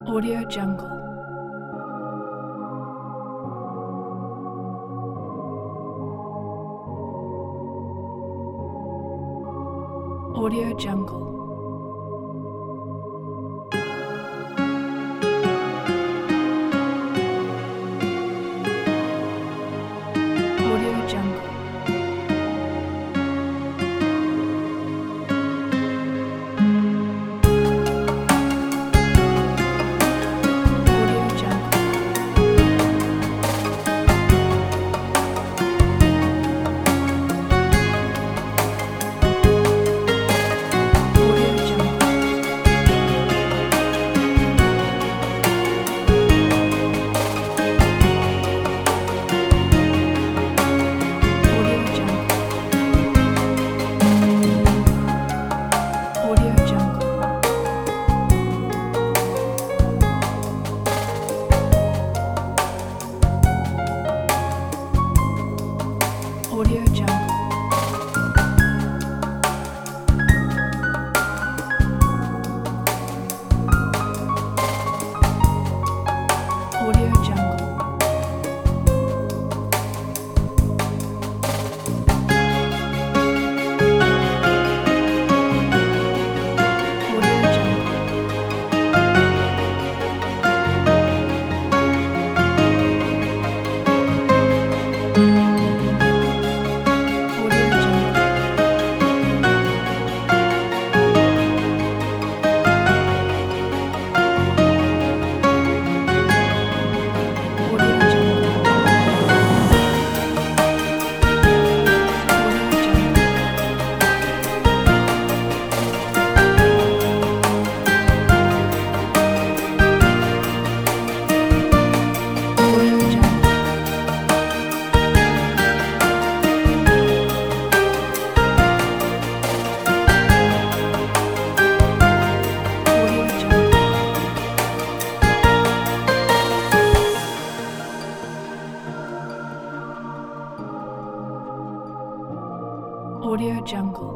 Audio Jungle. Audio Jungle. Audio Jungle. Audio Jungle. Audio Jungle. Audio Jungle. Audio Jungle. Audio Jungle. Audio Jungle. Audio Jungle. Audio Jungle. Audio Jungle. Audio Jungle. Audio Jungle. Audio Jungle. Audio Jungle.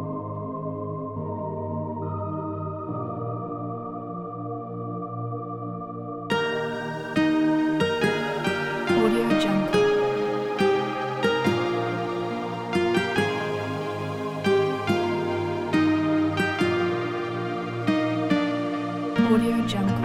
Audio Jungle. Audio Jungle.